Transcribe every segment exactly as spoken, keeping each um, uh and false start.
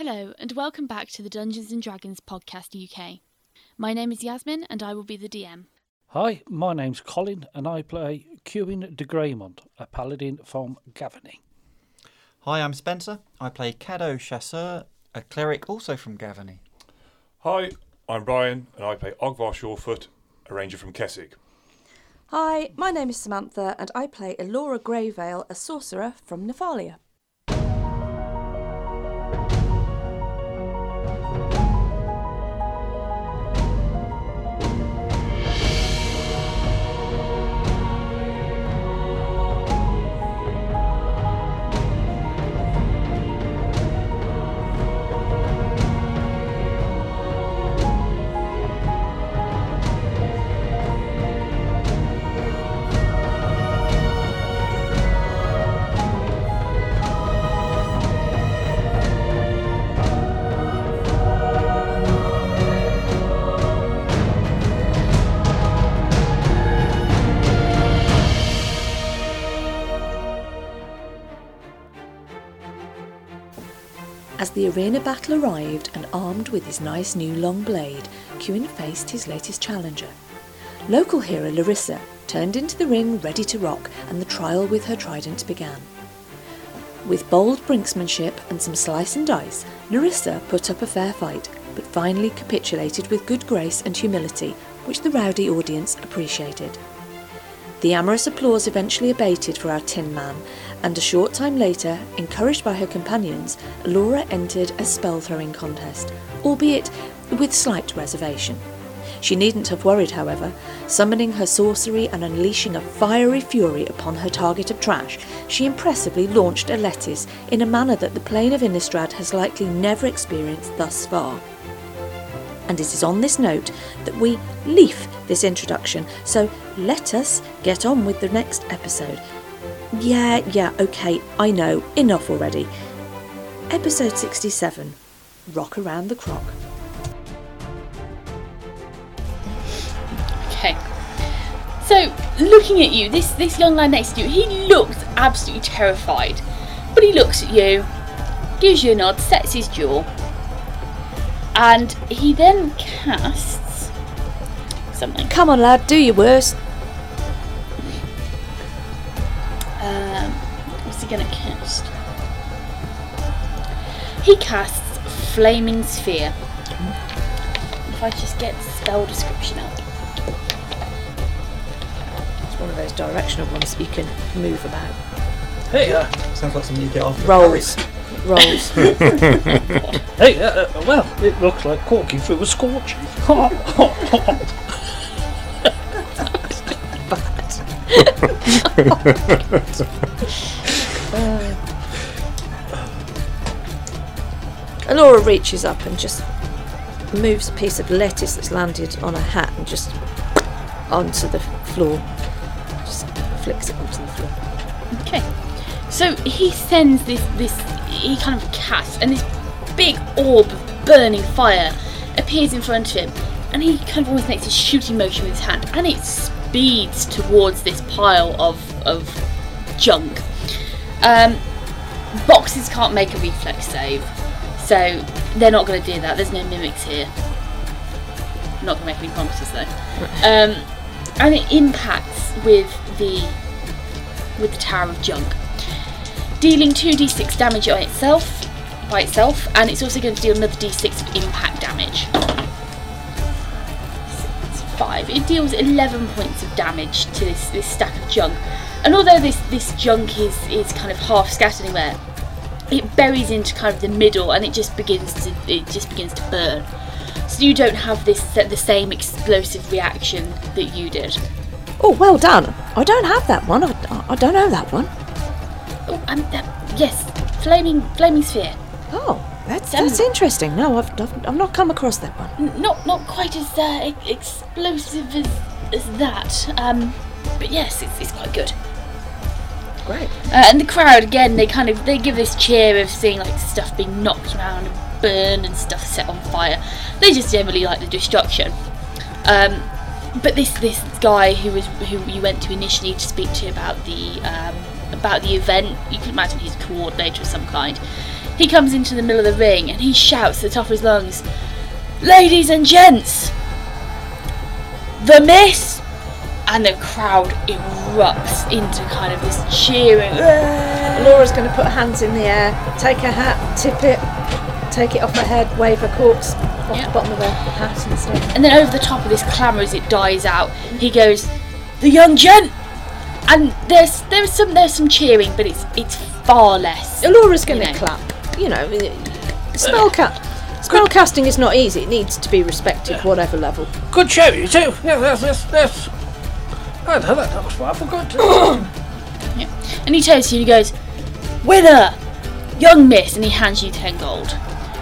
Hello and welcome back to the Dungeons and Dragons Podcast U K. My name is Yasmin and I will be the D M. Hi, my name's Colin and I play Cuin de Greymont, a paladin from Gavany. Hi, I'm Spencer. I play Caddo Chasseur, a cleric also from Gavany. Hi, I'm Brian and I play Ogvar Shawfoot, a ranger from Kessig. Hi, my name is Samantha and I play Elora Greyvale, a sorcerer from Nephalia. As the arena battle arrived and armed with his nice new long blade, Cuin faced his latest challenger. Local hero Larissa turned into the ring ready to rock and the trial with her trident began. With bold brinksmanship and some slice and dice, Larissa put up a fair fight, but finally capitulated with good grace and humility, which the rowdy audience appreciated. The amorous applause eventually abated for our Tin Man, and a short time later, encouraged by her companions, Laura entered a spell-throwing contest, albeit with slight reservation. She needn't have worried, however. Summoning her sorcery and unleashing a fiery fury upon her target of trash, she impressively launched a lettuce in a manner that the plane of Innistrad has likely never experienced thus far. And it is on this note that we leaf this introduction, so let us get on with the next episode. Yeah, yeah, okay, I know, enough already. Episode sixty-seven, Rock Around the Croc. Okay, so looking at you, this, this young lad next to you, he looks absolutely terrified. But he looks at you, gives you a nod, sets his jaw, and he then casts something. Come on, lad, do your worst. Um, what's he going to cast? He casts Flaming Sphere. If I just get the spell description up. It's one of those directional ones that you can move about. Hey, uh, Sounds like something you get off. Rolls. Rolls. hey, uh, uh, well, it looks like walking through a scorching. uh, Elora reaches up and just moves a piece of lettuce that's landed on her hat and just onto the floor. Just flicks it onto the floor. Okay. So he sends this, this, he kind of casts, and this big orb of burning fire appears in front of him, and he kind of almost makes a shooting motion with his hand, and it speeds towards this pile of, of junk. Um, boxes can't make a reflex save, so they're not going to do that. There's no mimics here. I'm not going to make any promises though. Um, and it impacts with the with the tower of junk, dealing two d six damage on itself, by itself, and it's also going to deal another d six of impact damage. Six, five. It deals eleven points of damage to this, this stack of junk. And although this, this junk is, is kind of half scattered anywhere, it buries into kind of the middle and it just begins to it just begins to burn. So you don't have this the same explosive reaction that you did. Oh, well done. I don't have that one. I, I don't know that one. Oh, um, uh, yes, flaming, flaming sphere. Oh, that's Um, that's interesting. No, I've, I've I've not come across that one. N- Not not quite as uh, e- explosive as as that. Um, but yes, it's it's quite good. Great. Uh, and the crowd again, they kind of they give this cheer of seeing like stuff being knocked around and burned and stuff set on fire. They just generally like the destruction. Um, but this this guy who was who you went to initially to speak to about the um, about the event, you can imagine he's a coordinator of some kind. he comes into the middle of the ring and he shouts at the top of his lungs, "Ladies and gents, the Miss!" And the crowd erupts into kind of this cheering. Laura's going to put her hands in the air, take her hat, tip it, take it off her head, wave her corks off Yep. the bottom of her hat and stuff. And then over the top of this clamour as it dies out, he goes, "The young gent!" And there's there's some there's some cheering, but it's it's far less. Laura's going You to know. clap. You know, spell ca- spell casting is not easy. It needs to be respected, whatever level. Good show, you two. Yeah, that's that's. that's I know that. That was rather good. Yeah. And he turns to you and he goes, "Winner, young miss," and he hands you ten gold.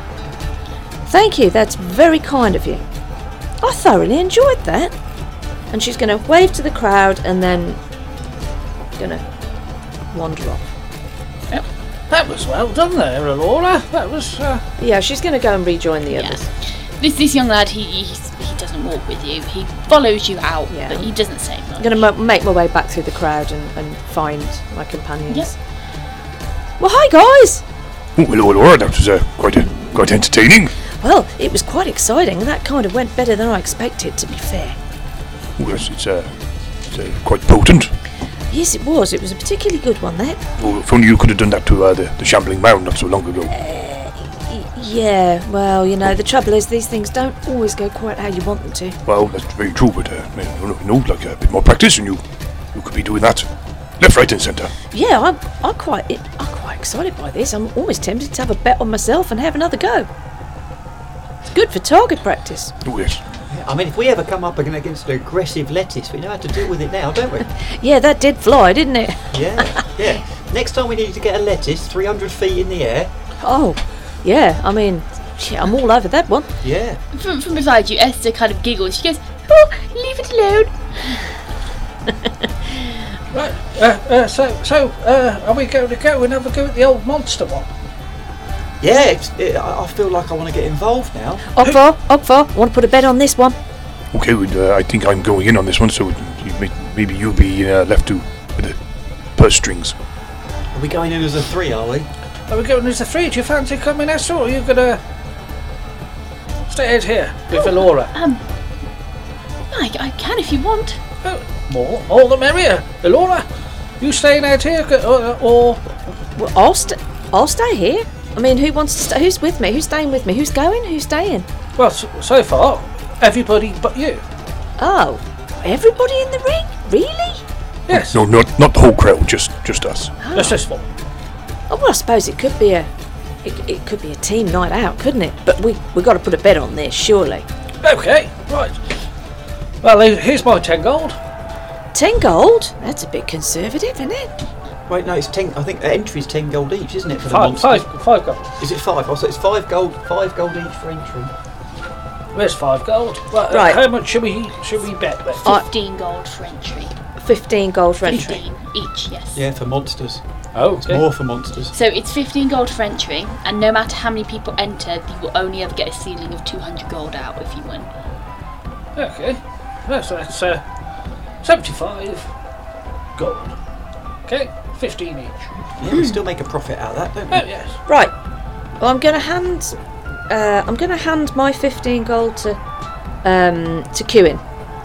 Thank you. That's very kind of you. I thoroughly enjoyed that. And she's going to wave to the crowd and then going to wander off. That was well done there, Laura. That was. Uh, Yeah, she's going to go and rejoin the Yeah. others. This this young lad, he he's, he doesn't walk with you. He follows you out, Yeah. but he doesn't say much. I'm going to mo- make my way back through the crowd and, and find my companions. Yep. Well, hi guys. Oh, hello, Laura. That was uh, quite uh, quite entertaining. Well, it was quite exciting. That kind of went better than I expected, to be fair. Oh, yes, it's, uh, it's uh, quite potent. Yes, it was. It was a particularly good one, that. Oh, if only you could have done that to uh, the, the Shambling Mound not so long ago. Y- yeah, well, you know, the trouble is these things don't always go quite how you want them to. Well, that's very true, but uh, I mean, you know, like a bit more practice, and you you could be doing that left, right, and centre. Yeah, I'm, I'm quite, I'm quite excited by this. I'm almost tempted to have a bet on myself and have another go. It's good for target practice. Oh yes. I mean, if we ever come up against an aggressive lettuce, we know how to deal with it now, don't we? Yeah, that did fly, didn't it? Yeah, yeah. Next time we need to get a lettuce three hundred feet in the air. Oh, yeah. I mean, yeah, I'm all over that one. Yeah. From from beside you, Esther kind of giggles. She goes, "Oh, leave it alone." right. Uh, uh, so, so, uh, are we going to go and have a go at the old monster one? Yeah, it's, it, I I feel like I want to get involved now. Ogvar, Ogvar, want to put a bet on this one? Okay, well, uh, I think I'm going in on this one, so you may, maybe you'll be uh, left to with the purse strings. Are we going in as a three, are we? Are we going as a three? Do you fancy coming, Esther, or are you going to stay out here with Laura? Um, I, I can if you want. Oh, more, more the merrier. Laura, you staying out here, or, or Well, I'll, st- I'll stay here. I mean, who wants to stay? Who's with me? Who's staying with me? Who's going? Who's staying? well, so, so far, everybody but you. Oh, everybody in the ring? Really? Yes, No, not not the whole crowd, just just us. just this one. Oh, well, I suppose it could be a, it, it could be a team night out, couldn't it? But we we got to put a bet on this, surely. Okay, right. Well, he- here's my ten gold. Ten gold? That's a bit conservative, isn't it? Wait, no, it's ten. I think the entry's ten gold each, isn't it? For the Five, monsters? five, five gold. Is it five? Oh, so it's five gold, five gold each for entry. Where's five gold? Well, uh, Right. How much should we should we bet then? I- Fifteen gold for entry. Fifteen gold for entry. Fifteen each, yes. Yeah, for monsters. Oh, It's okay. more for monsters. So it's fifteen gold for entry, and no matter how many people enter, you will only ever get a ceiling of two hundred gold out if you win. Okay. Well, so that's uh, seventy-five gold. Okay, fifteen each. Yeah, we still make a profit out of that, don't we? Oh yes. Right. Well, I'm gonna hand, uh, I'm gonna hand my fifteen gold to, um, to Kewin.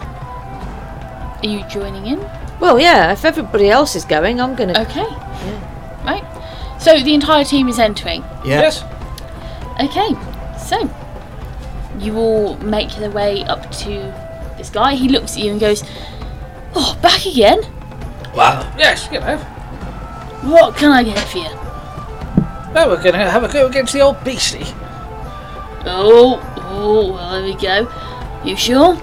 Are you joining in? Well, yeah. If everybody else is going, I'm gonna. Okay. Right. So the entire team is entering. Yeah. Yes. Okay. So you all make your way up to this guy. He looks at you and goes, "Oh, back again? Well, yes. You know. What can I get for you?" Well, we're gonna have a go against the old beastie. Oh, oh, well, there we go. You sure?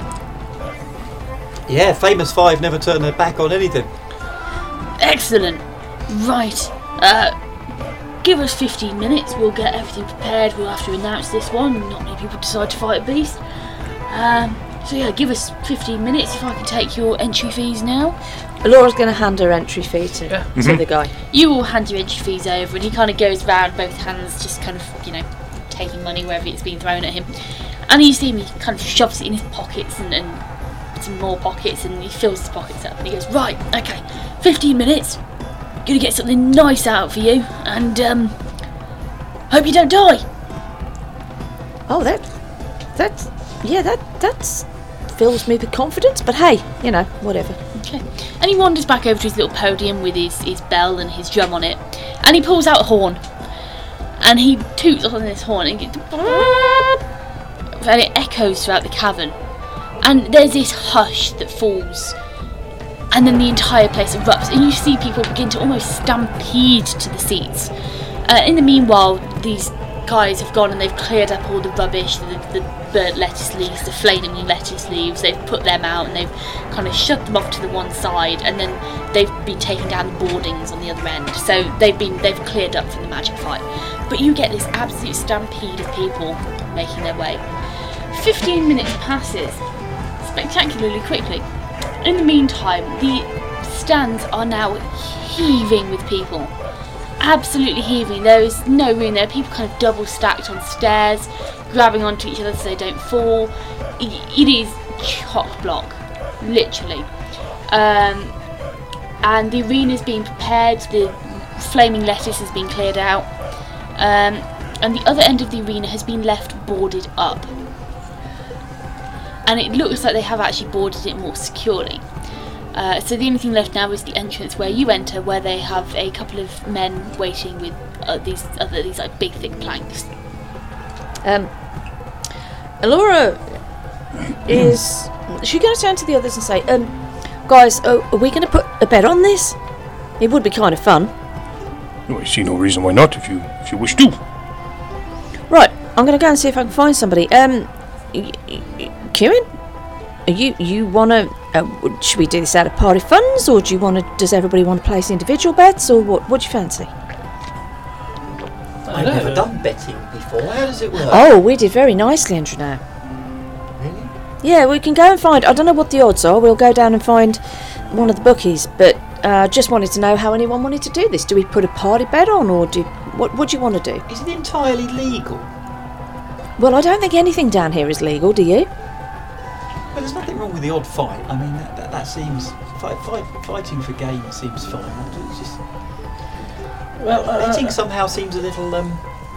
Yeah, famous five never turn their back on anything. Excellent. Right. Uh, give us fifteen minutes. We'll get everything prepared. We'll have to announce this one. Not many people decide to fight a beast. Um, so yeah, give us fifteen minutes if I can take your entry fees now. Laura's gonna hand her entry fee to, Yeah. to the guy. You all hand your entry fees over, and he kind of goes round both hands, just kind of, you know, taking money wherever it's being thrown at him. And you see him, he kind of shoves it in his pockets and, and some more pockets, and he fills his pockets up. And he goes, "Right, okay, fifteen minutes. Gonna get something nice out for you, and um, Hope you don't die. Oh, that, that, yeah, that that's fills me with confidence. But hey, you know, whatever. Okay. And he wanders back over to his little podium with his, his bell and his drum on it, and he pulls out a horn, and he toots on this horn, and, gets, and it echoes throughout the cavern, and there's this hush that falls, and then the entire place erupts, and you see people begin to almost stampede to the seats. Uh, in the meanwhile, these guys have gone and they've cleared up all the rubbish, the, the burnt lettuce leaves, the flaming lettuce leaves. They've put them out and they've kind of shoved them off to the one side, and then they've been taking down the boardings on the other end. So they've been they've cleared up from the magic fight. But you get this absolute stampede of people making their way. Fifteen minutes passes spectacularly quickly. In the meantime, the stands are now heaving with people. Absolutely heaving. There is no room there. People kind of double stacked on stairs, grabbing onto each other so they don't fall. It is chock block, literally. Um, and the arena's being prepared. The flaming lettuce has been cleared out, um, and the other end of the arena has been left boarded up. And it looks like they have actually boarded it more securely. Uh, so the only thing left now is the entrance where you enter, where they have a couple of men waiting with uh, these other these like big thick planks. Um, Alora is she going to turn to the others and say, um, guys, uh, are we going to put a bet on this? It would be kind of fun. No, I see no reason why not, if you if you wish to. Right, I'm going to go and see if I can find somebody. Um, y- y- Kieran, are you you want to? Uh, should we do this out of party funds, or do you want to? Does everybody want to place individual bets, or what? What do you fancy? I've never done betting before. How does it work? Oh, we did very nicely, Andrew. Now, Really? yeah, we can go and find. I don't know what the odds are. We'll go down and find one of the bookies, but uh, just wanted to know how anyone wanted to do this. Do we put a party bet on, or do what? What do you want to do? Is it entirely legal? Well, I don't think anything down here is legal. Do you? But there's nothing wrong with the odd fight. I mean, that, that, that seems fight, fight, fighting for gain seems fine. It's just Well, uh, betting somehow seems a little um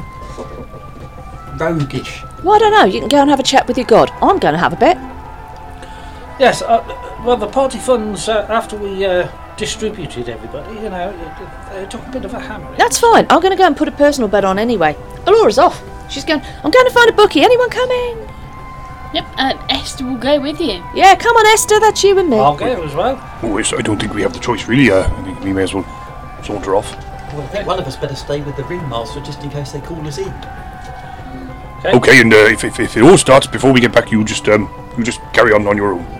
roguish. Well, I don't know. You can go and have a chat with your god. I'm going to have a bet. yes, uh, well, the party funds, uh, after we uh, distributed everybody, you know, they took a bit of a hammer. That's fine. I'm going to go and put a personal bet on anyway. Alora's off. She's going. I'm going to find a bookie. Anyone coming? Yep, uh, Esther will go with you. Yeah, come on, Esther. That's you and me. I'll go as well. Oh, yes, I don't think we have the choice, really. Uh, I think we may as well saunter off. Well, I think one of us better stay with the ringmaster just in case they call us in. Okay. Okay, and uh, if, if if it all starts before we get back, you just um you just carry on on your own.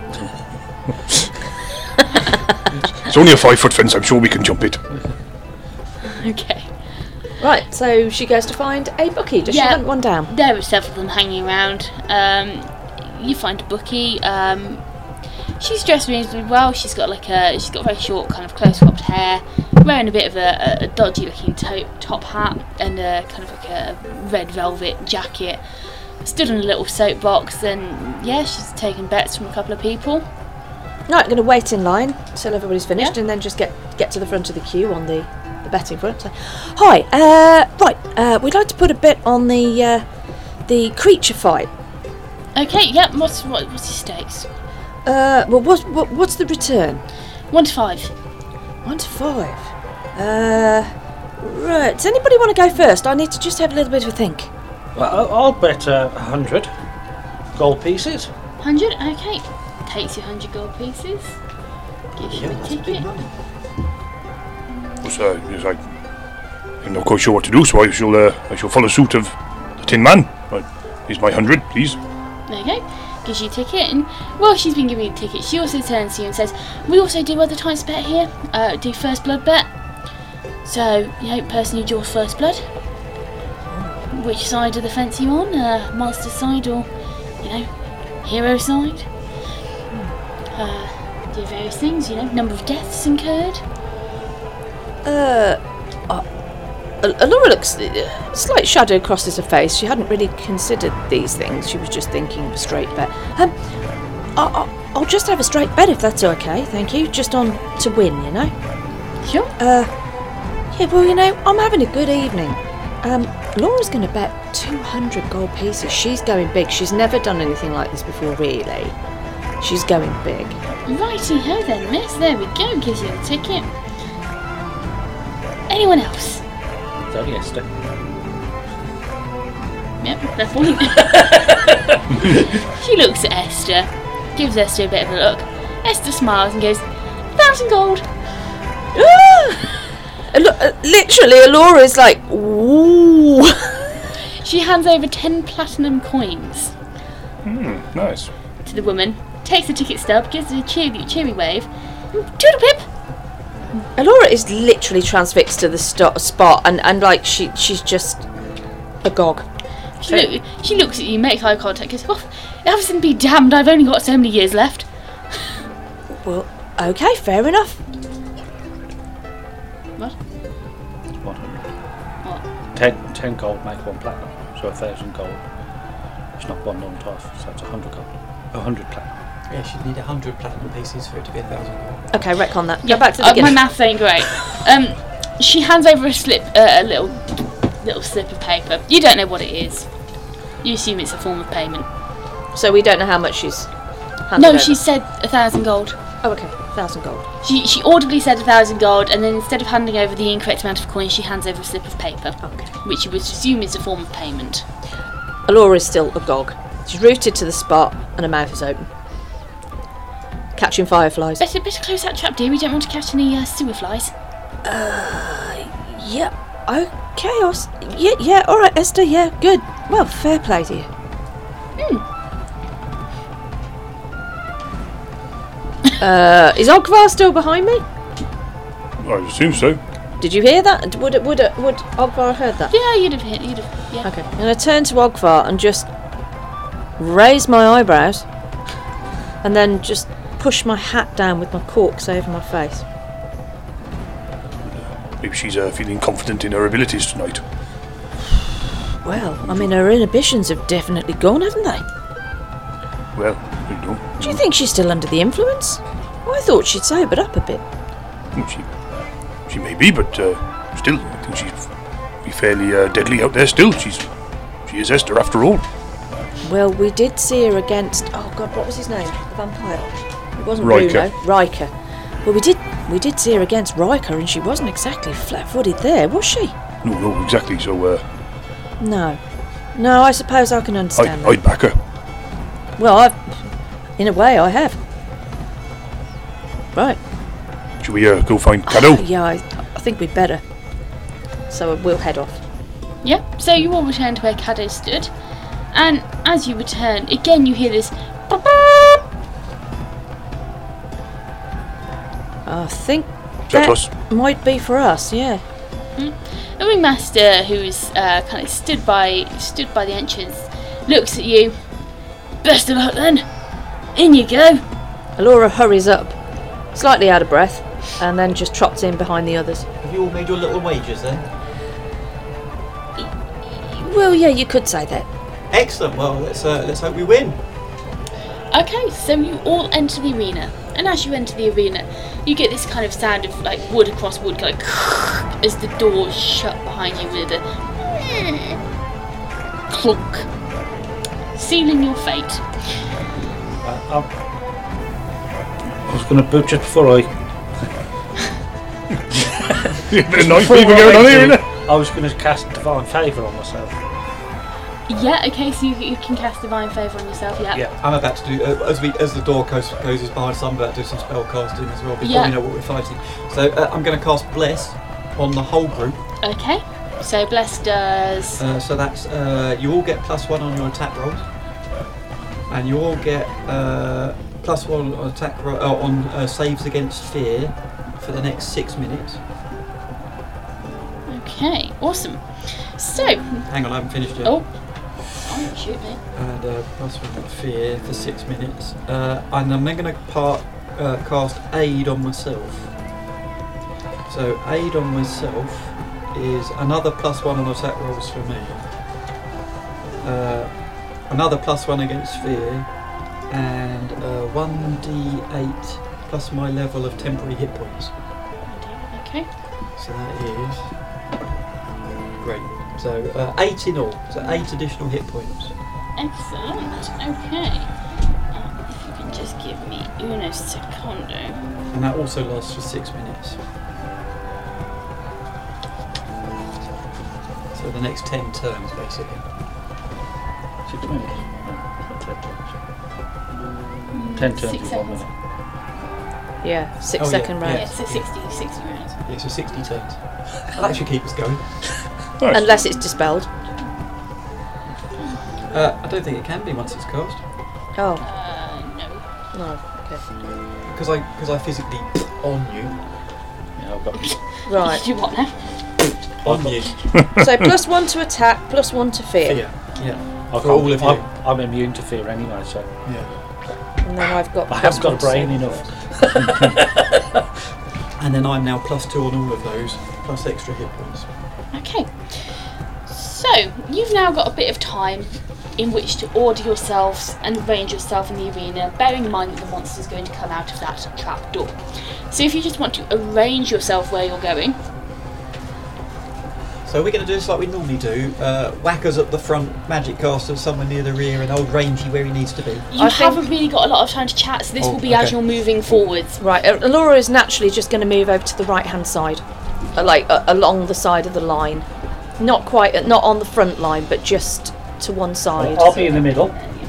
It's only a five foot fence. I'm sure we can jump it. Okay. Right. So she goes to find a bookie. Does Yeah. she hunt one down? There are several of them hanging around. Um, you find a bookie. Um, she's dressed reasonably well. She's got like a she's got very short, kind of close cropped hair, wearing a bit of a, a dodgy looking to- top hat and a kind of like a red velvet jacket. Stood on a little soapbox, and yeah, she's taken bets from a couple of people. Right. I'm going to wait in line till everybody's finished, Yeah. and then just get get to the front of the queue on the, the betting front. So, hi. Uh, right. Uh, we'd like to put a bet on the uh, the creature fight. Okay, yep. What's what, what's your stakes? Uh, well, what, what what's the return? One to five. One to five. Uh, right. Does anybody want to go first? I need to just have a little bit of a think. Well, I'll- I'll bet a uh, hundred gold pieces. Hundred. Okay. Takes you hundred gold pieces. Gives you Yeah, a that's big ticket. money. Yes, uh, yes, I, I'm not quite sure what to do, so I shall uh, I shall follow suit of the Tin Man. Right, here's my hundred, please. There you go. Gives you a ticket, and while she's been giving you a ticket, she also turns to you and says, "We also do other types of bet here. Uh, do first blood bet. So, you know, person who draws first blood. Which side of the fence are you on? Uh, monster side or, you know, hero side? Uh, do various things. You know, number of deaths incurred. Uh, uh Alora looks. A slight shadow crosses her face. She hadn't really considered these things. She was just thinking of a straight bet. Um, I, I, I'll just have a straight bet if that's okay. Thank you. Just on to win, you know. Sure. Uh, yeah. Well, you know, I'm having a good evening, Um, Laura's going to bet two hundred gold pieces. She's going big. She's never done anything like this before, really. She's going big. Righty-ho then, miss. There we go. Gives you the ticket. Anyone else? It's only Esther. Yep, fair point. She looks at Esther, gives Esther a bit of a look. Esther smiles and goes, thousand gold. Al- literally, Alora's like, ooh. She hands over ten platinum coins Hmm, nice. to the woman, takes the ticket stub, gives it a cheery, cheery wave. Toodle pip. Alora is literally transfixed to the sto- spot, and, and like she she's just agog. She, look, she looks at you, makes eye contact, goes, oh, Elvis be damned, I've only got so many years left. Well, okay, fair enough. What? one hundred. What? Ten, ten gold make one platinum, so a thousand gold. It's not one on top, so it's a hundred gold. A hundred platinum. Yeah, she'd need a hundred platinum pieces for it to be a thousand gold. Okay, retcon that. Yeah, Go back to the uh, beginning. my maths ain't great. Um, she hands over a slip, uh, a little, little slip of paper. You don't know what it is. You assume it's a form of payment. So we don't know how much she's handed No, over. she said a thousand gold. Oh, okay, thousand gold. She she audibly said a thousand gold, and then instead of handing over the incorrect amount of coins, she hands over a slip of paper, Okay. which you would assume is a form of payment. Alora is still agog. She's rooted to the spot, and her mouth is open. Catching fireflies. Better better close that trap, dear. We don't want to catch any uh, sewer flies. Yeah. Okay. Os- yeah. Yeah. All right, Esther. Yeah. Good. Well, fair play to you. uh, is Ogvar still behind me? I assume so. Did you hear that? Would would would Ogvar have heard that? Yeah, you'd have hit. You'd have. Yeah. Okay. I'm gonna turn to Ogvar and just raise my eyebrows, and then just push my hat down with my corks over my face. Maybe she's uh, feeling confident in her abilities tonight. Well, I mean, her inhibitions have definitely gone, haven't they? Well, you know. Do you think she's still under the influence? I thought she'd sobered up a bit. She, she may be, but uh, still, I think she's be fairly uh, deadly out there still. She's, she is Esther after all. Well, we did see her against. Oh God, what was his name? The vampire. It wasn't Riker. Bruno. Riker. Well, we did. We did see her against Riker, and she wasn't exactly flat-footed there, was she? No, no, exactly. So, uh, No. No, I suppose I can understand I'd, I'd that. back her. Well, I've, in a way, I have. Right. Should we uh, go find Caddo? Yeah, I, I think we'd better. So we'll head off. Yeah. So you all return to where Caddo stood, and as you return, again you hear this. I think Is that that us? might be for us. Yeah. The ringmaster, who's uh, kind of stood by stood by the entrance, looks at you. Best of luck then. In you go. Alora hurries up, slightly out of breath, and then just trots in behind the others. Have you all made your little wagers then? Well, yeah, you could say that. Excellent. Well, let's uh, let's hope we win. Okay, so you all enter the arena, and as you enter the arena, you get this kind of sound of like wood across wood, like as the doors shut behind you with a clunk, sealing your fate. Uh, I'll, I was going to butch it before I. A bit of knife before weaving going I on here, did, isn't it? I was going to cast Divine Favour on myself. Yeah, okay, so you, you can cast Divine Favour on yourself, yeah. Yeah. I'm about to do uh, as we as the door goes closes behind us. I'm about to do some spell casting as well before Yeah. we know what we're fighting. So uh, I'm going to cast Bless on the whole group. Okay, so Bless does. Uh, so that's uh, you all get plus one on your attack rolls, and you all get uh, plus one on attack ro- uh, on uh, saves against fear for the next six minutes. Okay, awesome. So, Hang on, I haven't finished yet. oh, oh, shoot me. And uh, plus one on fear for six minutes, uh, and I'm then going to part uh, cast aid on myself. So aid on myself is another plus one on attack rolls for me. Uh, another plus one against fear, and uh, one d eight plus my level of temporary hit points. Okay. So that is great. So uh, eight in all. So eight additional hit points. Excellent. Okay. Uh, if you can just give me uno secondo. And that also lasts for six minutes. So the next ten turns, basically. Six minutes. No, ten turns. Ten turns Six with one seconds. minute. Yeah, six Oh, yeah, second yeah. round. Yeah, so sixty, sixty rounds. Yeah, so sixty turns. That should keep us going. Nice. Unless it's dispelled. Uh, I don't think it can be once it's cast. Oh, Uh, no. no. Okay. Because I, because I physically on you. Yeah, I've got. Right. Do you want now? On you. So plus one to attack, plus one to fear. Yeah. Yeah. I For all of you. I'm, I'm immune to fear anyway, so Yeah. And then I've got. I plus haven't got a one to brain save. enough. And then I'm now plus two on all of those, plus extra hit points. Okay. So, you've now got a bit of time in which to order yourselves and arrange yourself in the arena, bearing in mind that the monster is going to come out of that trap door. So if you just want to arrange yourself where you're going, So we're going to do this like we normally do. Uh, Whackers at the front, Magic Caster somewhere near the rear, and old Rangy where he needs to be. you I think- haven't really got a lot of time to chat, so this Oh, will be as okay. you're moving forwards. Right, uh, Alora is naturally just going to move over to the right hand side, uh, like uh, along the side of the line. Not quite, uh, not on the front line, but just to one side. I'll be in the middle.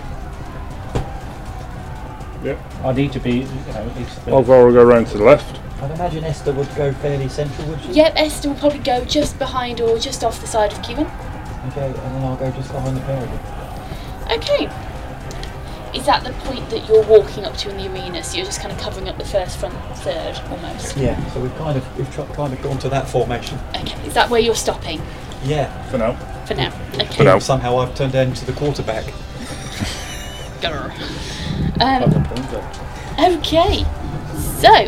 Yep. I need to be, you know, at least. Ogvar will go round to the left. I'd imagine Esther would go fairly central, would she? Yep, Esther will probably go just behind or just off the side of Kieran. Okay, and then I'll go just behind the pair of them. Okay. Is that the point that you're walking up to in the arena? So you're just kind of covering up the first, front, third, almost. Yeah, so we've kind of we've tr- kind of gone to that formation. Okay. Is that where you're stopping Yeah. For now. for now? Okay. For now. Somehow I've turned into the quarterback. Grr. I've Um, got a point there. okay. So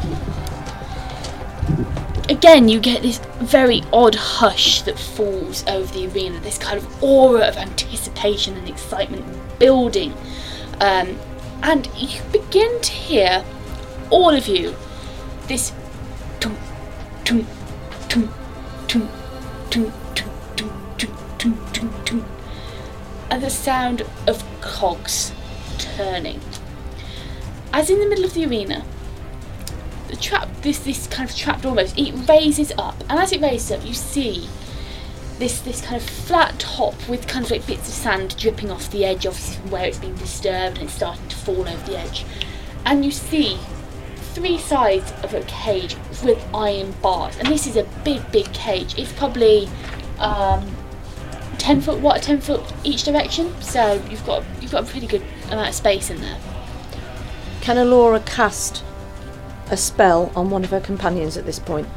again, you get this very odd hush that falls over the arena. This kind of aura of anticipation and excitement building, um, and you begin to hear, all of you, this tum tum tum tum tum tum tum tum tum tum tum, and the sound of cogs turning. As in the middle of the arena, the trap, this this kind of trapdoor almost, it raises up, and as it raises up, you see this this kind of flat top with kind of like bits of sand dripping off the edge, obviously from where it's been disturbed and it's starting to fall over the edge. And you see three sides of a cage with iron bars, and this is a big, big cage. It's probably um, ten foot, what, ten foot each direction. So you've got you've got a pretty good amount of space in there. Can Alora cast a spell on one of her companions at this point?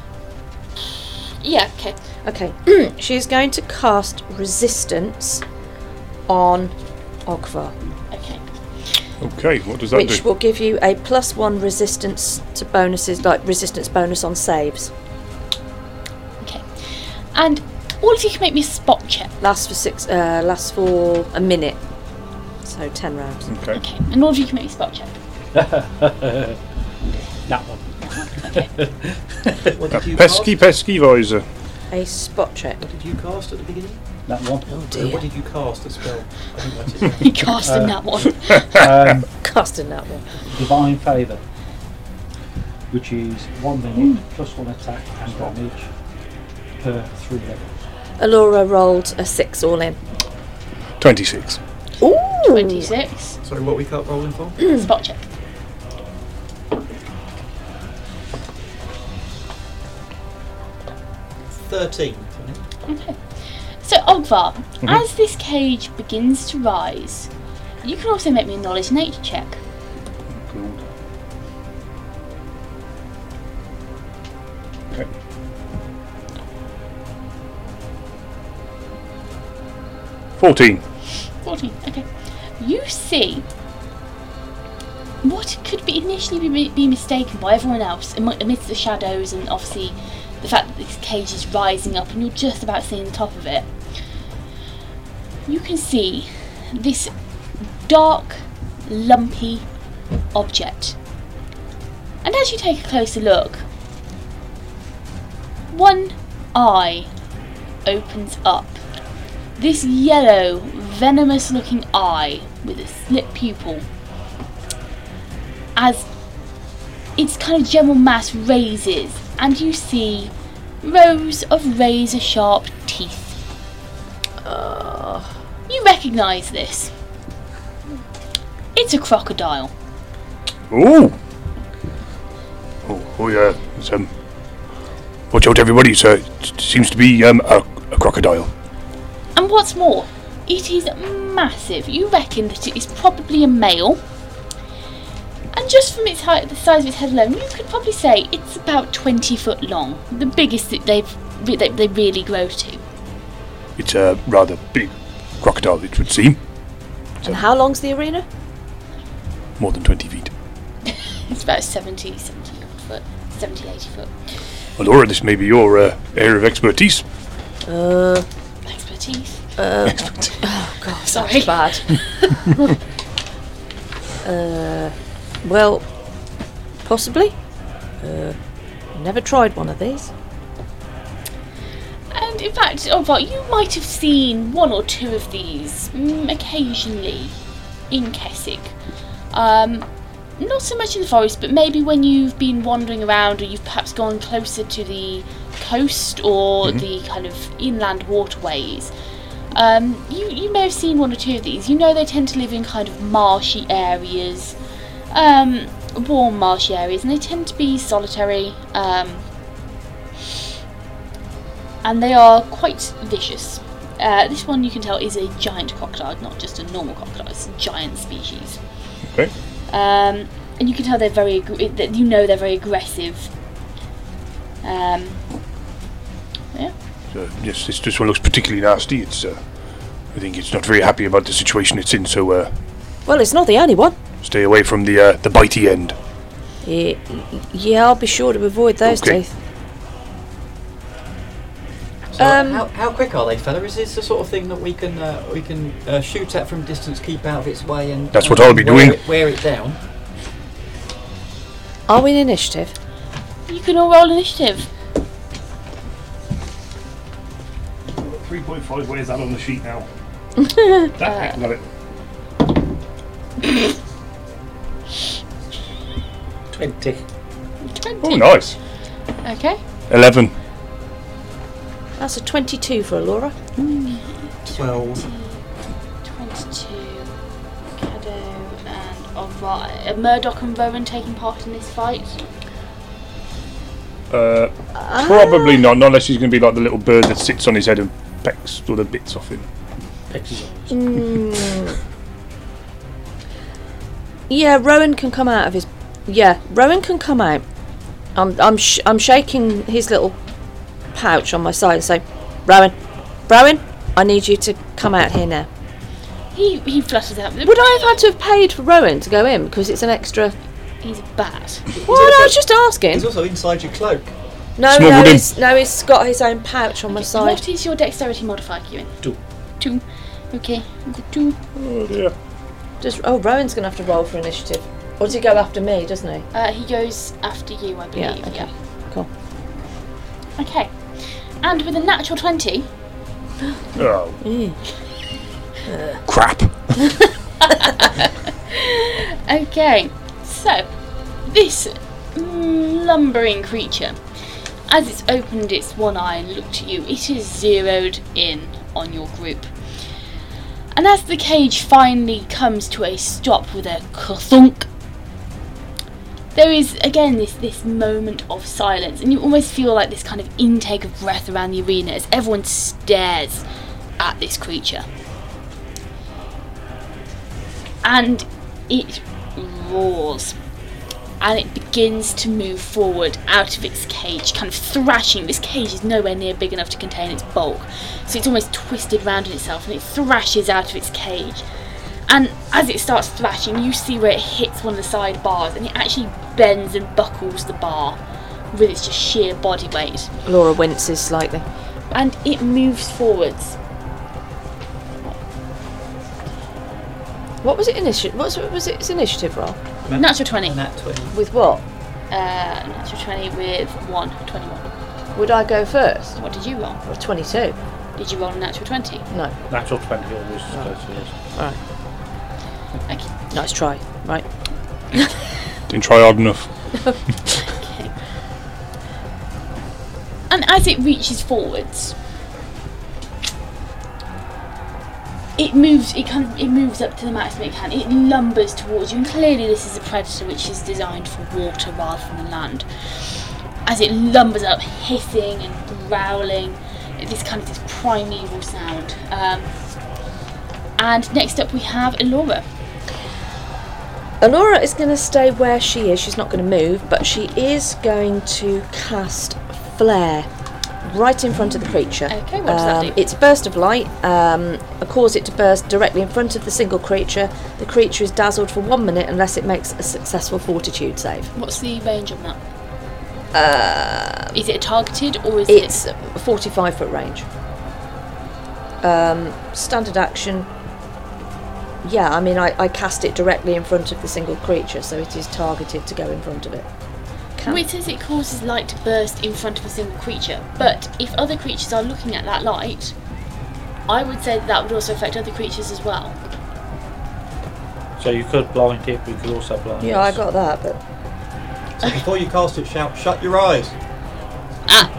Yeah. Okay. Okay, she's going to cast Resistance on Ogvar, Okay. Okay, what does that which do? will give you a plus one resistance to bonuses, like resistance bonus on saves. Okay. And all of you can make me a spot check. Lasts for six. Uh, lasts for a minute, so ten rounds. Okay. Okay. And all of you can make me a spot check. That one. What Uh, did you pesky, cast? pesky visor. A spot check. What did you cast at the beginning? That one. Oh Uh, dear. what did you cast a spell? I think that's it. He cast in that one. Um, Casting that one. Divine Favour, which is one minute plus one attack and damage per three levels. Alora rolled a six all in. twenty-six. Ooh. Twenty-six. Sorry, what we cut rolling for? Spot check. Thirteen. Okay. So Ogvar, as this cage begins to rise, you can also make me a knowledge nature check. Cool. Okay. Fourteen. Fourteen. Okay. You see what could be initially be, be mistaken by everyone else amo- amidst the shadows, and obviously the fact that this cage is rising up and you're just about seeing the top of it. You can see this dark, lumpy object. And as you take a closer look, one eye opens up. This yellow, venomous-looking eye with a slit pupil, as its kind of general mass raises, and you see rows of razor-sharp teeth. Uh, You recognise this. It's a crocodile. Oh! Oh, oh yeah. It's, um, watch out, everybody. It's, uh, it seems to be um, a, a crocodile. And what's more, it is massive. You reckon that it is probably a male. And just from its height, the size of its head alone, you could probably say it's about twenty foot long. The biggest that they've they, they really grow to. It's a rather big crocodile, it would seem. and how long's the arena? More than twenty feet. It's about seventy, seventy foot, seventy, eighty foot. Well, Laura, this may be your uh, area of expertise. Uh, Expertise. uh, oh god, Sorry. that's bad. uh, well, possibly. Uh, never tried one of these. And in fact, oh, well, you might have seen one or two of these mm, occasionally in Keswick. Um, not so much in the forest, but maybe when you've been wandering around, or you've perhaps gone closer to the coast or Mhm. the kind of inland waterways. Um, you, you may have seen one or two of these. You know they tend to live in kind of marshy areas, um, warm marshy areas, and they tend to be solitary. Um, and they are quite vicious. Uh, this one you can tell is a giant crocodile, not just a normal crocodile. It's a giant species. Okay. Um, and you can tell they're very, ag- that you know they're very aggressive. Um, yeah. So, yes, this, this one looks particularly nasty. It's, uh, I think it's not very happy about the situation it's in, so uh, Well, it's not the only one. stay away from the uh, the bitey end. Yeah, yeah, I'll be sure to avoid those Okay. teeth. So Um, how, how quick are they, fella? Is this the sort of thing that we can uh, we can uh, shoot at from distance, keep out of its way, and That's and what I'll be wear doing. It, wear it down. Are we in initiative? You can all roll initiative. three point five, where's that on the sheet now? That, got it. Twenty. twenty. Oh, nice. Okay. eleven. That's a twenty-two for Laura. Twelve. twenty-two. Caddo and Ova- uh, Murdoch and Rowan taking part in this fight. Uh, probably not, not unless he's going to be like the little bird that sits on his head and pecks all the bits off him. Pexes on. Mm. Yeah, Rowan can come out of his. Yeah, Rowan can come out. I'm, I'm, sh- I'm shaking his little pouch on my side and say, Rowan, Rowan, I need you to come out here now. He he flutters out. Would I have had to have paid for Rowan to go in because it's an extra? He's a bat. Well, no, I was just asking. It's also inside your cloak. No, Smuggled no, in. he's, no, he's got his own pouch on my side. What is your dexterity modifier, Kieran? Two. Two. Okay. The two. Oh dear. Just oh, Rowan's gonna have to roll for initiative, or does he go after me? Doesn't he? Uh, he goes after you, I believe. Yeah. Okay. Cool. Okay. And with a natural twenty, Oh, Mm. crap. okay, so this lumbering creature, as it's opened its one eye and looked at you, it is zeroed in on your group. And as the cage finally comes to a stop with a ka-thunk, there is again this, this moment of silence, and you almost feel like this kind of intake of breath around the arena as everyone stares at this creature. And it roars, and it begins to move forward out of its cage, kind of thrashing. This cage is nowhere near big enough to contain its bulk, so it's almost twisted round in itself, and it thrashes out of its cage. And as it starts thrashing, you see where it hits one of the side bars, and it actually bends and buckles the bar with its just sheer body weight. Laura winces slightly. And it moves forwards. What was it initiative? What was it? Its initiative roll? Natural twenty. And that twenty. With what? Uh, natural twenty with one, twenty-one. Would I go first? What did you roll? Or twenty-two? Did you roll a natural twenty? No. Natural twenty always goes first. Right. Okay. Nice try. Right. Didn't try hard enough. Okay. And as it reaches forwards, it moves. It kind of it moves up to the maximum it can. It lumbers towards you, and clearly this is a predator which is designed for water rather than the land. As it lumbers up, hissing and growling, this kind of this primeval sound. Um, and next up we have Elora. Elora is going to stay where she is. She's not going to move, but she is going to cast Flare right in front of the creature. Okay, what does that Um, do? It's a burst of light. Um, cause it to burst directly in front of the single creature. The creature is dazzled for one minute unless it makes a successful fortitude save. What's the range on that? Uh, Is it targeted or is it's it? a forty-five foot range. Um, standard action. Yeah, I mean, I, I cast it directly in front of the single creature, so it is targeted to go in front of it. Can- Well, it says it causes light to burst in front of a single creature, but if other creatures are looking at that light, I would say that, that would also affect other creatures as well. So you could blind it, but you could also blind yeah, I us. got that, but So before you cast it, shout, shut your eyes. Ah!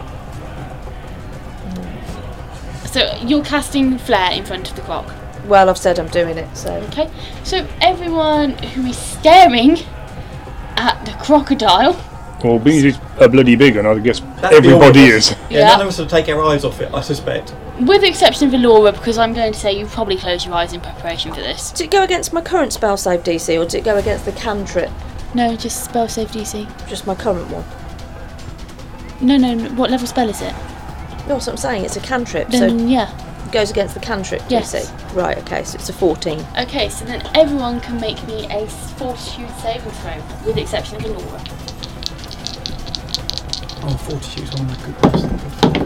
So you're casting Flare in front of the croc. well, I've said I'm doing it, so Okay, so everyone who is staring at the crocodile, Well, being it's a bloody big one, I guess That'd be all everybody of us. is. Yeah, Yeah. none of us will take our eyes off it, I suspect. with the exception of Elora, because I'm going to say you probably close your eyes in preparation for this. did it go against my current spell save D C, or did it go against the cantrip, No, just spell save D C. just my current one? No, no, no, what level spell is it? No, that's what I'm saying. It's a cantrip, Then, so yeah. it goes against the cantrip Yes. D C. Right. Okay, so it's a fourteen. Okay, so then everyone can make me a fortitude saving throw, with the exception of Elora. Oh, fortitude's one of the good ones.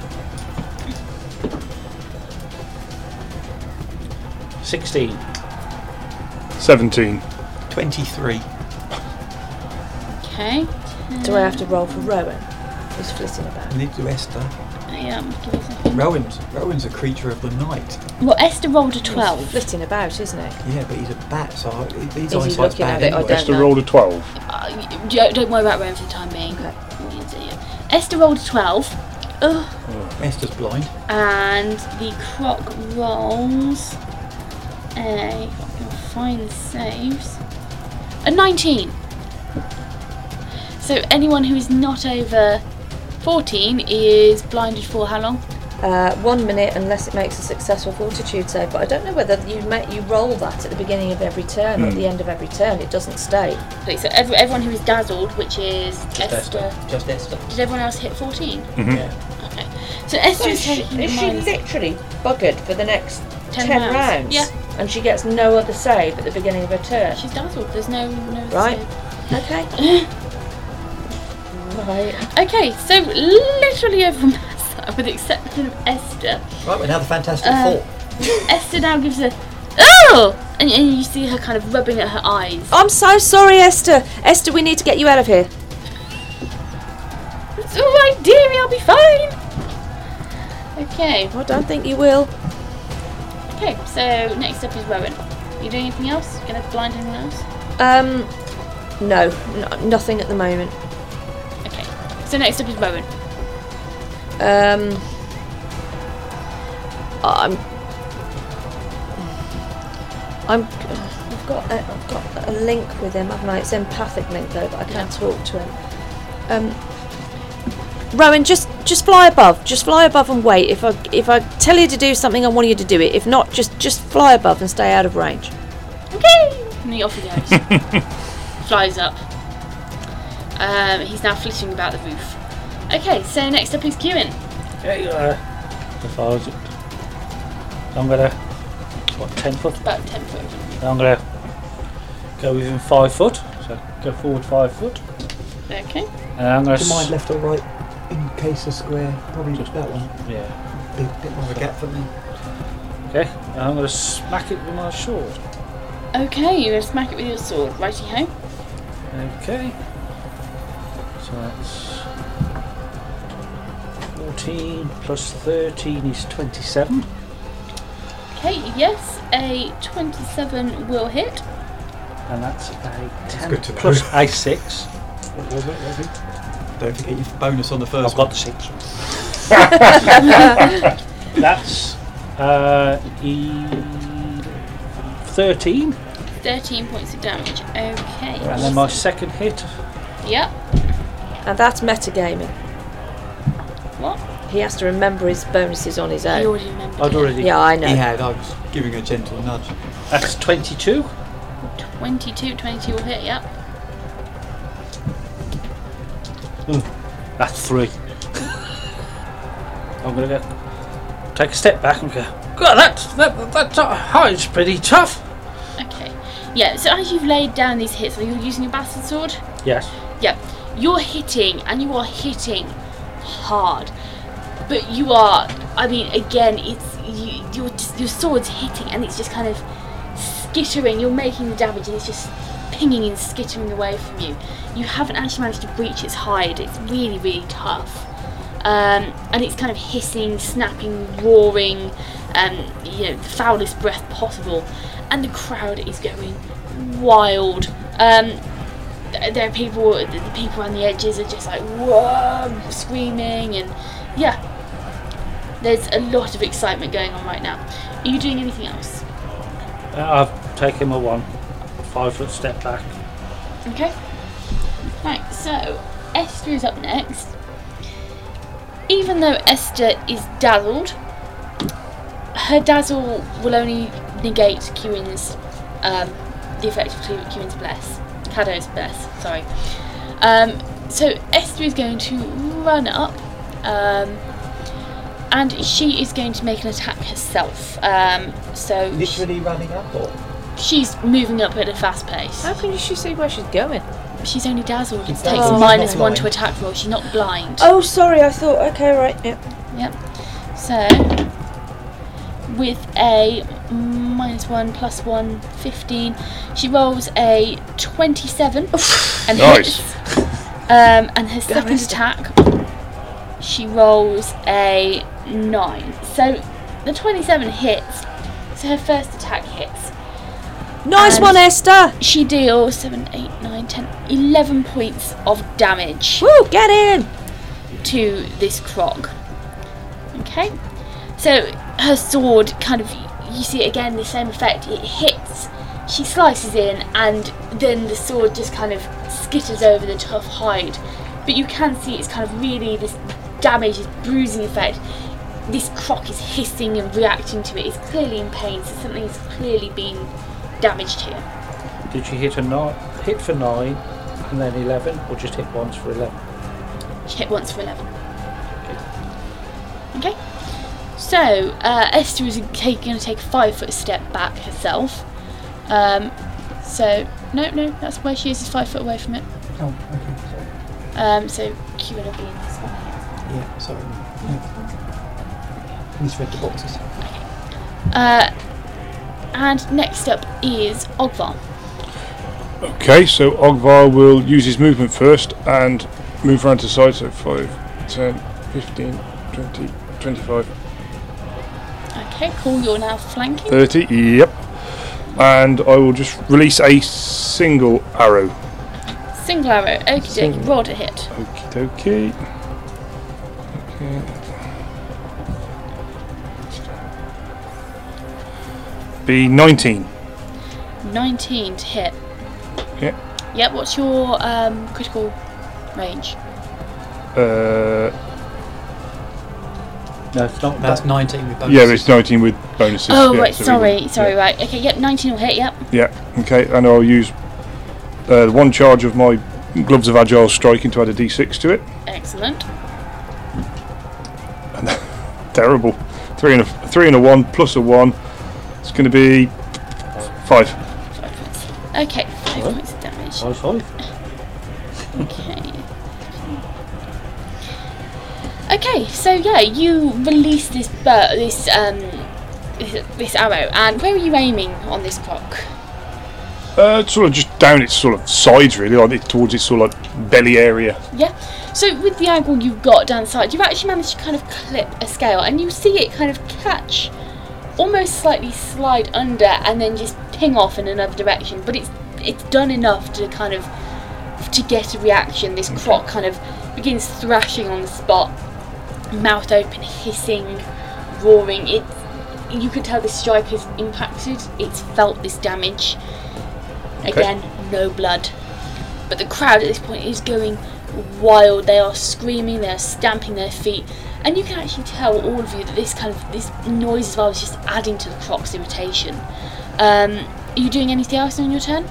Sixteen. seventeen. twenty-three. Okay. Do I have to roll for Rowan, who's flitting about? I need to do Esther. Yeah, give me a second. Rowan's, Rowan's a creature of the night. Well, Esther rolled a twelve. Flitting about, isn't he? Yeah, but he's a bat, so I- his he eyesight's looking bad at it? I anyway. don't Esther know. rolled a twelve. Uh, y- don't don't worry about Rowan for the time being. Okay. Esther rolled a twelve, Ugh. Esther's blind. and the croc rolls a. If I can find saves. A nineteen. So anyone who is not over fourteen is blinded for how long? Uh, one minute unless it makes a successful fortitude save. But I don't know whether you make you roll that at the beginning of every turn or at Hmm. the end of every turn. It doesn't stay. Okay, so every, everyone who is dazzled, which is Just Esther. Esther. Just Esther. Did everyone else hit fourteen? Mhm. Yeah. Okay. So Esther So is she, taking is a she minus- literally buggered for the next Ten ten, rounds. rounds? Yeah. And she gets no other save at the beginning of her turn. She's dazzled. There's no no. Right. save. Okay. Right. Okay, so literally everyone has that, with the exception of Esther. Right, we're now the Fantastic Uh, Four. Esther now gives a oh, and, and you see her kind of rubbing at her eyes. I'm so sorry, Esther. Esther, we need to get you out of here. It's all right, dearie. I'll be fine. Okay. I don't think you will. Okay. So next up is Rowan. You doing anything else? Gonna blind anyone else? Um, no, n- nothing at the moment. Okay. So next up is Rowan. Um, I'm, I'm, I've got, a, I've got a link with him, haven't I? It's an empathic link though, but I can't talk to him. Um, Rowan, just, just fly above. Just fly above and wait. If I, if I tell you to do something, I want you to do it. If not, just, just fly above and stay out of range. Okay. And he off he goes. Flies up. Um, he's now flitting about the roof. Okay. So next up is Kieran. Okay, uh, if I was, I'm gonna, what, ten foot? About ten foot. I'm gonna go within five foot, so go forward five foot. Okay. And I'm gonna Do you mind s- left or right in case of square? Probably just that one. yeah. Bit, bit more of a gap for me. Okay, and I'm gonna smack it with my sword. Okay, you're going to smack it with your sword. Righty ho. Okay. So that's fourteen plus thirteen is twenty-seven. Okay, yes, a twenty-seven will hit. And that's a ten good to know. plus a six. What was it, Robbie? Don't forget your bonus on the first I've got the six. That's uh, e- thirteen. thirteen points of damage. Okay. And then my second hit. Yep. And that's metagaming. What? He has to remember his bonuses on his He own. already remembered. I'd it. already. Yeah, I know. He had, I was giving a gentle nudge. That's twenty-two. twenty-two, twenty-two will hit, yep. That's three. I'm gonna go take a step back and go. God, that's that, that uh, is pretty tough. Okay. Yeah, so as you've laid down these hits, are you using a bastard sword? Yes. Yep. You're hitting, and you are hitting hard. But you are, I mean, again, it's you, your, your sword's hitting, and it's just kind of skittering. You're making the damage, and it's just pinging and skittering away from you. You haven't actually managed to breach its hide. It's really, really tough. Um, and it's kind of hissing, snapping, roaring, um, you know, the foulest breath possible. And the crowd is going wild. Um, th- there are people, the, the people on the edges are just like, whoa, screaming, and yeah. There's a lot of excitement going on right now. Are you doing anything else? Uh, I've taken my one five foot step back. Okay. Right, so Esther is up next. Even though Esther is dazzled, her dazzle will only negate Kewin's, um, the effect of Kewin's bless. Caddo's bless, sorry. Um, so Esther is going to run up, um, and she is going to make an attack herself. Um, so Literally running up, or? she's moving up at a fast pace. How can she see where she's going? She's only dazzled. It She's takes dazzled. minus She's not one to blind. attack roll. She's not blind. Oh, sorry, I thought, okay, right, yeah. Yep. So, with a minus one, plus one, fifteen, she rolls a twenty-seven and Nice. hits. Um, and her second Esther. attack, she rolls a nine. So, the twenty-seven hits. So her first attack hits. Nice And one, Esther! She deals seven, eight, nine, ten, eleven points of damage Woo, get in! to this Krog. Okay, so her sword kind of, you see it again, the same effect. It hits, she slices in, and then the sword just kind of skitters over the tough hide. But you can see it's kind of really this damage, this bruising effect. This croc is hissing and reacting to it. It's clearly in pain, so something's clearly been damaged here. Did she hit a nine, hit for nine, and then eleven, or just hit once for eleven? She hit once for eleven. Okay. So uh, Esther is take, going to take a five foot step back herself. Um, so no, no, that's where she is. Is five foot away from it. Oh, okay, sorry. Um, so Kewin will be in this one here. Yeah, sorry. Yeah. Misread the boxes. Uh, and next up is Ogvar. Okay, so Ogvar will use his movement first and move around to the side, so five, ten, fifteen, twenty, twenty-five, Okay, cool. You're now flanking. thirty, yep. And I will just release a single arrow. Single arrow. Okie dokie. Single. Roll to hit. Okie dokie. Okay. Be nineteen. nineteen to hit. Yeah. Yep. What's your um, critical range? Uh, No, it's not. That's that. nineteen with bonuses. yeah, it's nineteen with bonuses. Oh, yeah, right. so we Sorry. will- Sorry. yeah. Right. Okay. Yep. nineteen will hit. Yep. Yeah, okay, and I'll use uh, one charge of my Gloves of Agile Striking to add a d six to it. Excellent. Terrible. Three and a three and a one plus a one. It's going to be five. Five points. Okay. Five What? points of damage. Five, five. Okay. Okay, so yeah, you release this bur- this um this, this arrow, and where are you aiming on this clock? Uh, sort of just down its sort of sides, really, like it, towards its sort of like belly area. Yeah. So with the angle you've got down the side, you've actually managed to kind of clip a scale, and you see it kind of catch, almost slightly slide under, and then just ping off in another direction. But it's it's done enough to kind of to get a reaction. This croc kind of begins thrashing on the spot, mouth open, hissing, roaring. It you could tell the strike is impacted. It's felt this damage. Again, okay. No blood. But the crowd at this point is going wild. They are screaming, they are stamping their feet, and you can actually tell, all of you, that this kind of this noise as well is just adding to the croc's irritation. Um, are you doing anything else on your turn?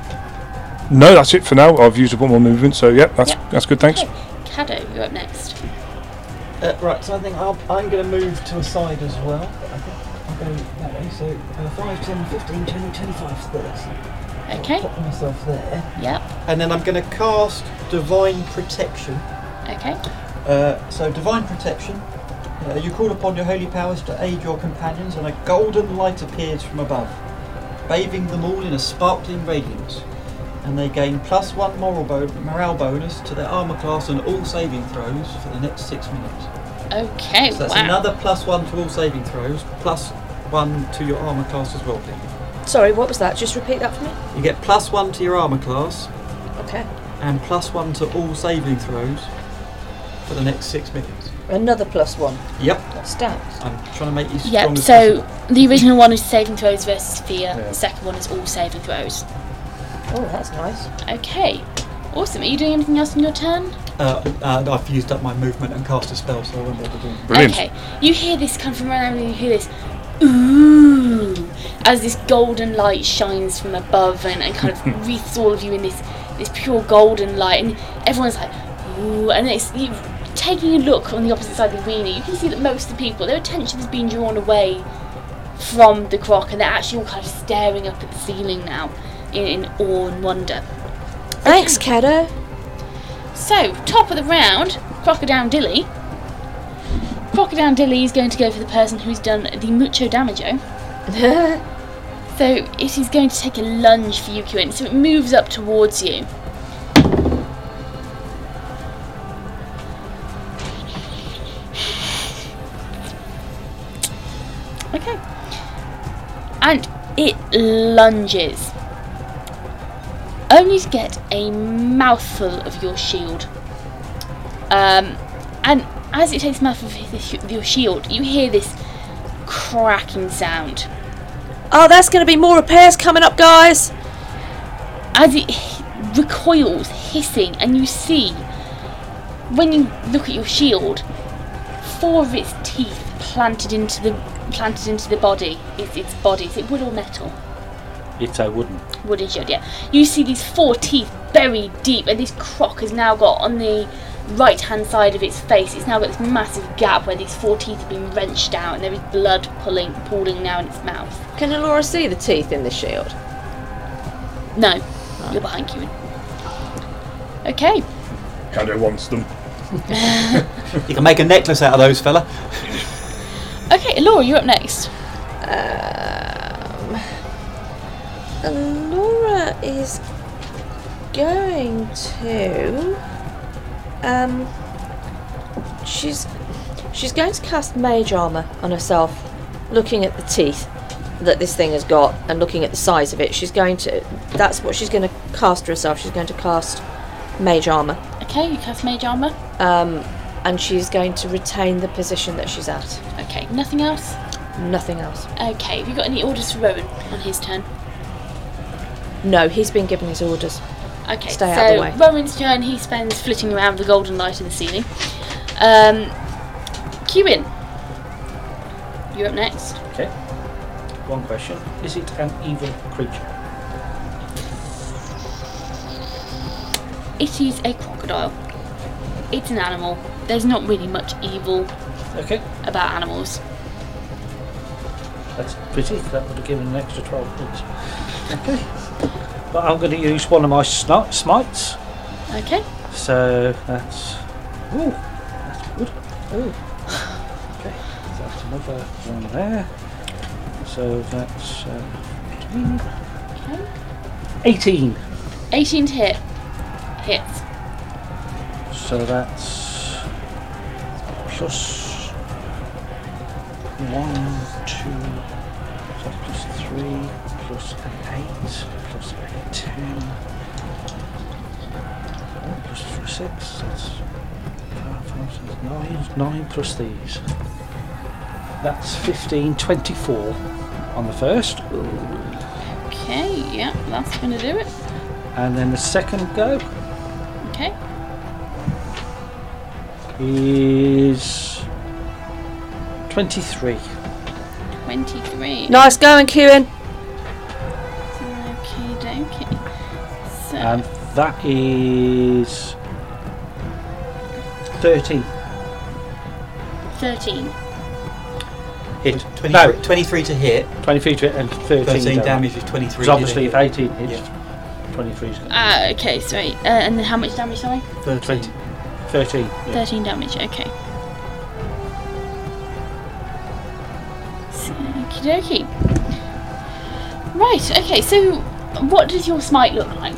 No, that's it for now. I've used up all my movement, so yeah, that's yep. that's good. Thanks. Okay. Caddo, you're up next. Uh, right, so I think I'll, I'm going to move to a side as well. I think I'll go that way. So uh, five, ten, fifteen, twenty, twenty-five, thirty. Okay. Pop myself there. Yep. And then I'm going to cast Divine Protection. Okay. Uh, so Divine Protection, uh, you call upon your holy powers to aid your companions, and a golden light appears from above, bathing them all in a sparkling radiance. And they gain plus one moral bo- morale bonus to their armor class and all saving throws for the next six minutes. Okay. So that's wow. another plus one to all saving throws, plus one to your armor class as well, please. Sorry, what was that? Just repeat that for me. You get plus one to your armour class. Okay. And plus one to all saving throws for the next six minutes. Another plus one. Yep. That's stats. I'm trying to make you strong Yep, as so possible. The original one is saving throws versus fear. Yeah. The second one is all saving throws. Oh, that's nice. Okay. Awesome. Are you doing anything else in your turn? Uh, uh, I've used up my movement and cast a spell, so I won't be able to do it. Brilliant. Okay. You hear this come from around, and you hear this ooh, as this golden light shines from above and, and kind of wreaths all of you in this this pure golden light, and everyone's like ooh, and it's you, taking a look on the opposite side of the arena, you can see that most of the people, their attention has been drawn away from the croc, and they're actually all kind of staring up at the ceiling now in, in awe and wonder. Thanks, Caddo. So, top of the round, Crocodile Dilly. Crocodile Dilly is going to go for the person who's done the mucho damage-o. So it is going to take a lunge for you, Kewin. So it moves up towards you. Okay. And it lunges. Only to get a mouthful of your shield. Um, and as it takes a mouthful of your shield, you hear this cracking sound. Oh, that's going to be more repairs coming up, guys. As it recoils, hissing, and you see, when you look at your shield, four of its teeth planted into the planted into the body. It's its body. Is it wood or metal? It's a wooden. Wooden shield, yeah. You see these four teeth buried deep, and this croc has now got on the right hand side of its face, it's now got this massive gap where these four teeth have been wrenched out, and there is blood pulling, pooling now in its mouth. Can Alora see the teeth in the shield? No, oh. You're behind Kewin. Okay. Caddo wants them. You can make a necklace out of those, fella. Okay, Alora, you're up next. Um, Alora is going to. Um, she's she's going to cast Mage Armor on herself, looking at the teeth that this thing has got and looking at the size of it. She's going to. That's what she's going to cast herself. She's going to cast Mage Armor. Okay, you cast Mage Armor. Um, and she's going to retain the position that she's at. Okay, nothing else. Nothing else. Okay, have you got any orders for Rowan on his turn? No, he's been given his orders. Okay, Stay so out of the way. Rowan's turn, he spends flitting around the golden light of the ceiling. Um, Kewin, you're up next. Okay. One question. Is it an evil creature? It is a crocodile. It's an animal. There's not really much evil Okay. about animals. That's pretty. That would have given an extra twelve points. Okay. But I'm going to use one of my sni- smites. Okay. So that's. Ooh, that's good. Ooh. Okay. So that's another one there. So that's. Uh, Okay. eighteen. eighteen to hit. Hits. So that's plus one, two, so that's plus three, plus an eight, plus a ten, oh, plus three, six, that's five, five, six, nine, nine plus these. That's fifteen, twenty-four on the first. Okay, yeah, that's going to do it. And then the second go Okay. is twenty-three. twenty-three. Nice going, Kieran. Okay, dokie. So, And that is thirteen. thirteen. Hit. twenty-three, No, twenty-three to hit. twenty-three to hit and thirteen, thirteen damage. damage is twenty-three. Because obviously if hit. eighteen hits, Yeah. twenty-three is going to Ah, okay, sorry. Uh, and then how much damage, sorry? thirteen. thirteen. Yeah. thirteen damage, okay. Okie dokie. Right, okay, so what does your smite look like?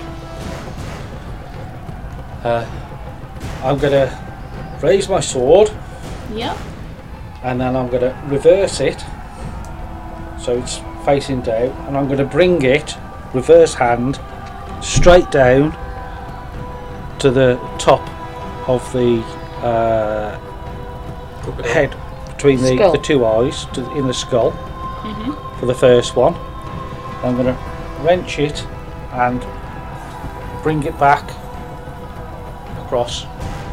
Uh, I'm going to raise my sword Yep. and then I'm going to reverse it so it's facing down, and I'm going to bring it, reverse hand, straight down to the top of the uh, head, between the, Skull. the two eyes, to, in the skull, Mm-hmm. for the first one. I'm going to wrench it and bring it back across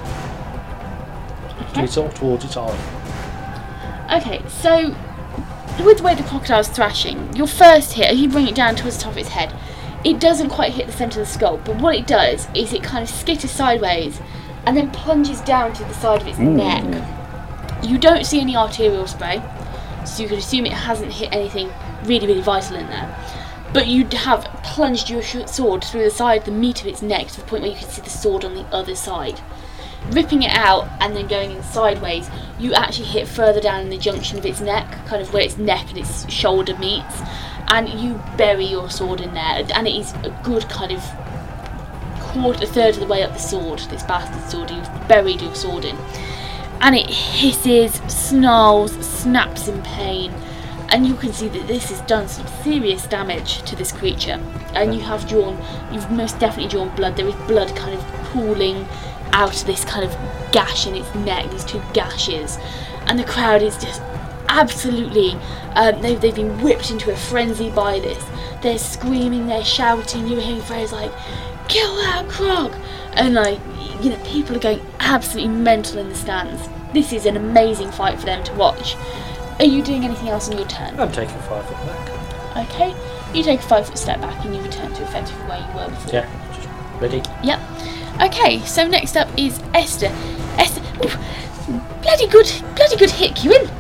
to its, towards its eye. Okay, so with the way the crocodile's thrashing, your first hit, as you bring it down towards the top of its head, it doesn't quite hit the centre of the skull, but what it does is it kind of skitters sideways and then plunges down to the side of its neck. You don't see any arterial spray, so you could assume it hasn't hit anything really, really vital in there. But you have plunged your sh- sword through the side, the meat of its neck, to the point where you can see the sword on the other side. Ripping it out and then going in sideways, you actually hit further down in the junction of its neck, kind of where its neck and its shoulder meets, and you bury your sword in there, and it is a good kind of quarter, a third of the way up the sword, this bastard sword, you've buried your sword in. And it hisses, snarls, snaps in pain, and you can see that this has done some serious damage to this creature. And you have drawn, you've most definitely drawn blood. There is blood kind of pooling out of this kind of gash in its neck, these two gashes. And the crowd is just absolutely, um, they've, they've been whipped into a frenzy by this. They're screaming, they're shouting, you're hearing phrases like, "Kill that Krog!" And like, you know, people are going absolutely mental in the stands. This is an amazing fight for them to watch. Are you doing anything else on your turn? I'm taking five foot back. Okay, you take a five foot step back and you return to effectively where you were before. Yeah, just ready. Yep. Okay, so next up is Esther. Esther, ooh, bloody good, bloody good hit, Kewin.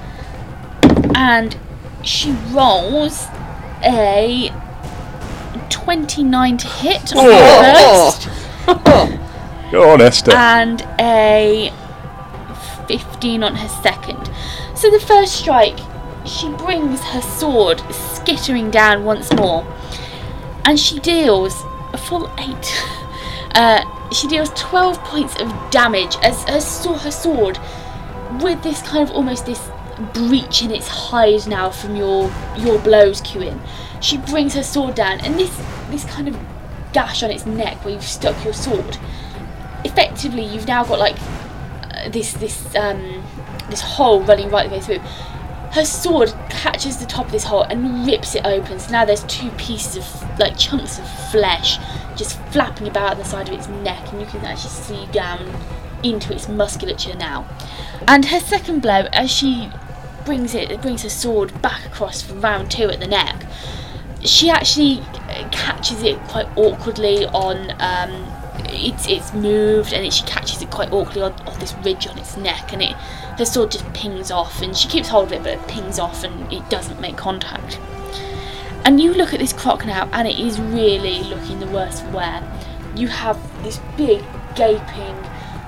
And she rolls a twenty-nine to hit on Oh. her first, Go on, Esther. and a fifteen on her second. So the first strike, she brings her sword skittering down once more, and she deals a full eight. Uh, she deals twelve points of damage as her, saw her sword, with this kind of almost this breach in its hide now from your your blows, Kewin. She brings her sword down, and this this kind of gash on its neck where you've stuck your sword, effectively you've now got like uh, this this um this hole running right the way through. Her sword catches the top of this hole and rips it open, so now there's two pieces of like chunks of flesh just flapping about on the side of its neck, and you can actually see down into its musculature now. And her second blow, as she brings it, it brings her sword back across from round two at the neck, she actually catches it quite awkwardly on um, it's it's moved, and it, she catches it quite awkwardly on, on this ridge on its neck, and it her sword just pings off, and she keeps hold of it, but it pings off and it doesn't make contact. And you look at this croc now, and it is really looking the worse for wear. You have this big gaping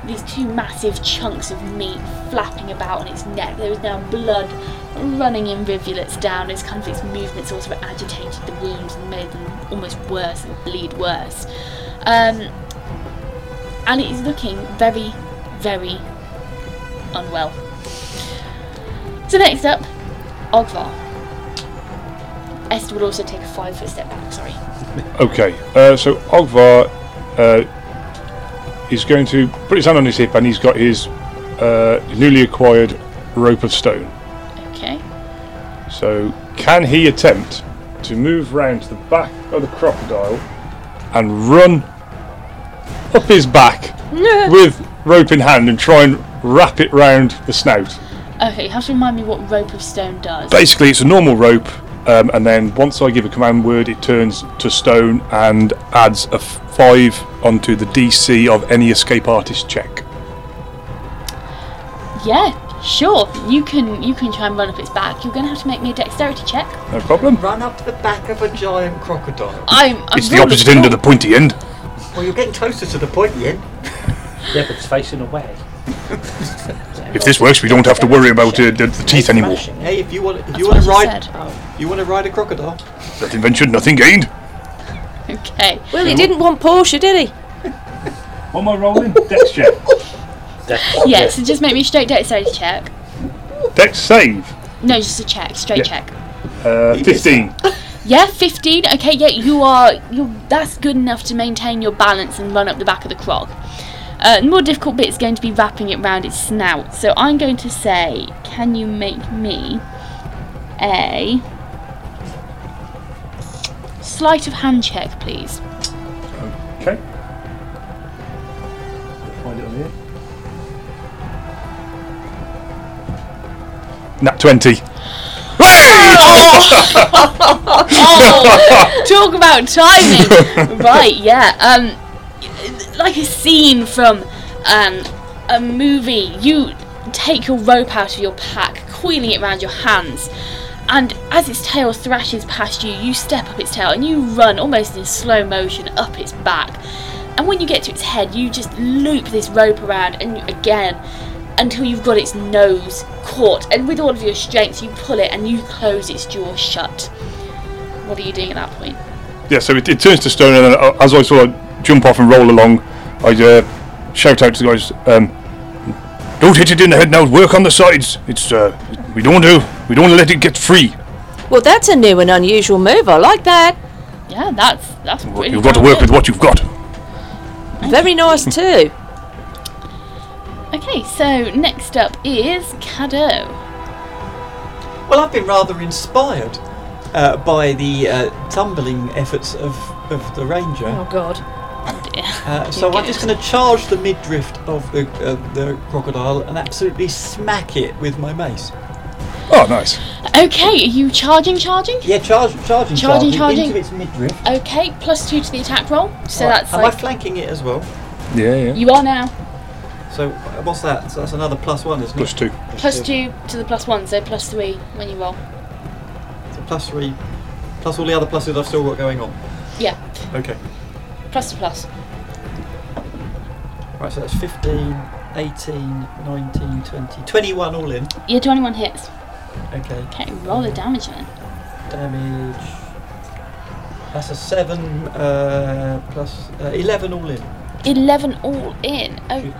these two massive chunks of meat flapping about on its neck. There is now blood running in rivulets down as kind of its movements also agitated the wounds and made them almost worse and bleed worse. Um, and it is looking very, very unwell. So next up, Ogvar. Esther will also take a five foot step back, sorry. Okay, uh, so Ogvar uh, is going to put his hand on his hip, and he's got his uh, newly acquired rope of stone. Okay. So can he attempt to move round to the back of the crocodile and run up his back with rope in hand and try and wrap it round the snout? Okay, you have to remind me what rope of stone does. Basically, it's a normal rope, um, and then once I give a command word, it turns to stone and adds a f- five onto the D C of any escape artist check. Yeah, sure. You can you can try and run up its back. You're going to have to make me a dexterity check. No problem. Run up to the back of a giant crocodile. I'm. I'm It's the rolling opposite end of the wrong. pointy end. Well, you're getting closer to the pointy end. Yeah, but it's facing away. If this works, we don't have to worry about uh, the, the teeth anymore. Hey, if you want, if That's you what want to I ride, said. you want to ride a crocodile. Nothing ventured, nothing gained. Okay. Well, he didn't want Portia, did he? What am I rolling? Dex check. Yeah. So just make me a straight dexterity check. Dex save. No, just a check. Straight Yeah. check. Uh, fifteen. Yeah, fifteen. Okay, yeah, you are. You. That's good enough to maintain your balance and run up the back of the croc. Uh, the more difficult bit is going to be wrapping it round its snout. So I'm going to say, can you make me a sleight of hand check, please? Okay. Find it on here. Nat twenty. Oh, talk about timing. Right, yeah. Um, like a scene from um a movie. You take your rope out of your pack, coiling it around your hands, and as its tail thrashes past you, you step up its tail and you run almost in slow motion up its back. And when you get to its head, you just loop this rope around and you, again until you've got its nose caught, and with all of your strength you pull it and you close its jaw shut. What are you doing at that point? Yeah, so it, it turns to stone, and then uh, as I sort of jump off and roll along, I uh, shout out to the guys, um, "Don't hit it in the head now. Work on the sides. It's uh, we don't do. We don't let it get free. Well, that's a new and unusual move. I like that. Yeah, that's that's pretty You've got to darn work good. with what you've got." Very nice too. Okay, so next up is Cadeau. Well, I've been rather inspired uh, by the uh, tumbling efforts of, of the ranger. Oh God. Oh dear. Uh, so I'm just going to charge the midriff of the uh, the crocodile and absolutely smack it with my mace. Oh, nice. Okay, are you charging, charging? Yeah, charge, charging, Charging, charging. into its midriff. Okay, plus two to the attack roll. So Right, that's Am like I flanking it as well? Yeah, yeah. you are now. So uh, what's that? So that's another plus one, isn't Plus it? two. Plus two to the plus one, so plus three when you roll. So plus three, plus all the other pluses I've still got going on. Yeah, Okay. plus to plus. Right, so that's fifteen, eighteen, nineteen, twenty, twenty-one all in. Yeah, twenty-one hits. Okay. Okay, roll the damage then. Damage. That's a seven uh, plus uh, eleven all in. eleven all in. Okay.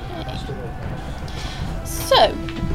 So,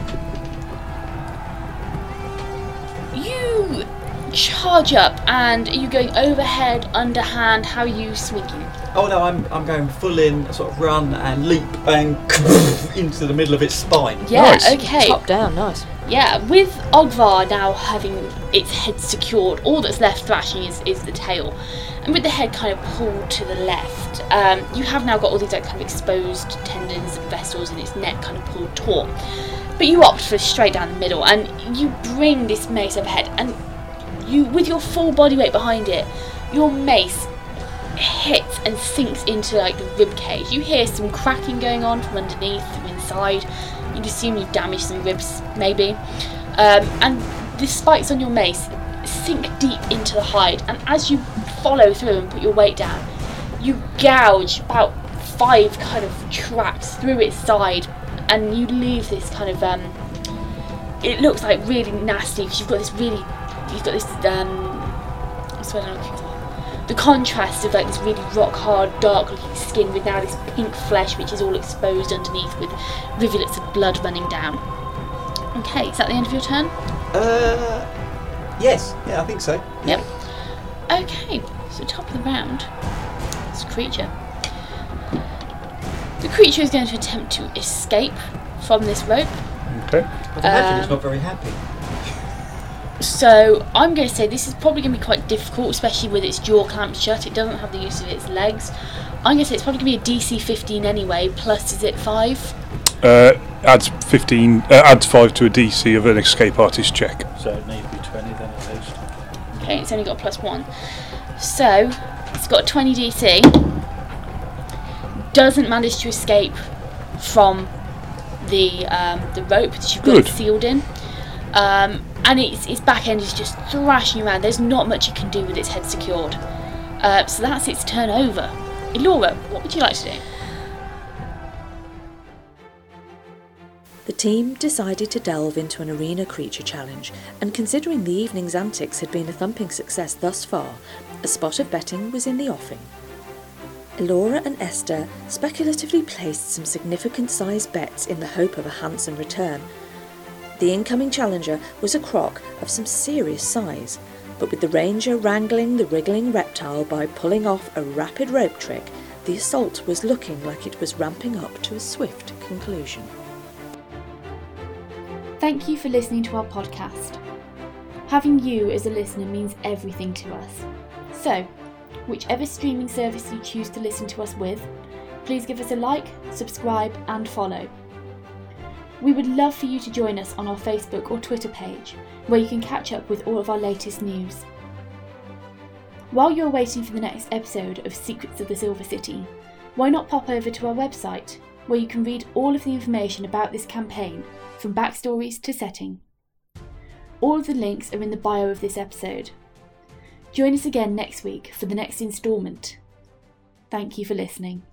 you charge up and are you going overhead, underhand? How are you swinging? Oh no, I'm I'm going full in, sort of run and leap and into the middle of its spine. Yeah, Nice. okay. Top down, nice. Yeah, with Ogvar now having its head secured, all that's left thrashing is, is the tail. And with the head kind of pulled to the left, um, you have now got all these like kind of exposed tendons and vessels in its neck kind of pulled taut. But you opt for straight down the middle and you bring this mace overhead and you, with your full body weight behind it, your mace hits and sinks into like the rib cage. You hear some cracking going on from underneath, from inside. You'd assume you've damaged some ribs, maybe. Um, and the spikes on your mace sink deep into the hide, and as you follow through and put your weight down, you gouge about five kind of tracks through its side, and you leave this kind of um it looks like really nasty because you've got this really you've got this um what's what I'm looking for? The contrast of like this really rock hard dark looking skin with now this pink flesh which is all exposed underneath with rivulets of blood running down. Okay, is that the end of your turn? Uh, yes, yeah, I think so. Yep. Okay, so top of the round, this creature. The creature is going to attempt to escape from this rope. Okay. I imagine Um, it's not very happy. So I'm going to say this is probably going to be quite difficult, especially with its jaw clamped shut. It doesn't have the use of its legs. I'm going to say it's probably going to be a D C fifteen anyway, plus is it five? Uh, adds fifteen. Uh, adds five to a D C of an escape artist check. So it needs to be twenty then at least. Okay, it's only got a plus one. So it's got a twenty D C. Doesn't manage to escape from the um, the rope that you've got Good. it sealed in. Um, and its, its back end is just thrashing around. There's not much it can do with its head secured. Uh, so that's its turn over. Elora, what would you like to do? The team decided to delve into an arena creature challenge, and considering the evening's antics had been a thumping success thus far, a spot of betting was in the offing. Elora and Esther speculatively placed some significant sized bets in the hope of a handsome return. The incoming challenger was a croc of some serious size, but with the ranger wrangling the wriggling reptile by pulling off a rapid rope trick, the assault was looking like it was ramping up to a swift conclusion. Thank you for listening to our podcast. Having you as a listener means everything to us. So, whichever streaming service you choose to listen to us with, please give us a like, subscribe and follow. We would love for you to join us on our Facebook or Twitter page, where you can catch up with all of our latest news. While you're waiting for the next episode of Secrets of the Silver City, why not pop over to our website, where you can read all of the information about this campaign, from backstories to setting. All of the links are in the bio of this episode. Join us again next week for the next instalment. Thank you for listening.